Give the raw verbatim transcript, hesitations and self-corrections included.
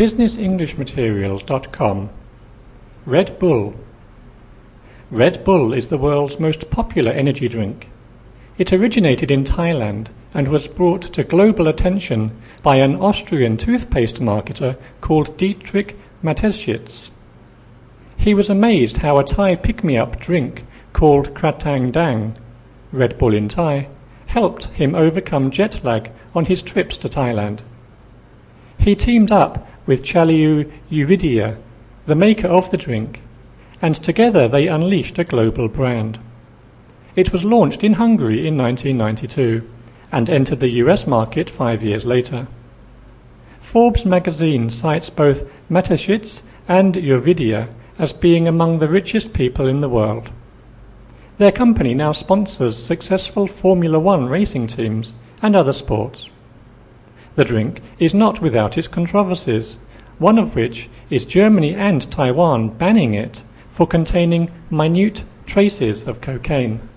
business english materials dot com. Red Bull. Red Bull is the world's most popular energy drink. It originated in Thailand and was brought to global attention by an Austrian toothpaste marketer called Dietrich Mateschitz. He was amazed how a Thai pick-me-up drink called Kratang Dang, Red Bull in Thai, helped him overcome jet lag on his trips to Thailand. He teamed up with Challieu Uvidea, the maker of the drink, and together they unleashed a global brand. It was launched in Hungary in nineteen ninety-two and entered the U S market five years later. Forbes magazine cites both Mateschitz and Uvidea as being among the richest people in the world. Their company now sponsors successful Formula One racing teams and other sports. The drink is not without its controversies, one of which is Germany and Taiwan banning it for containing minute traces of cocaine.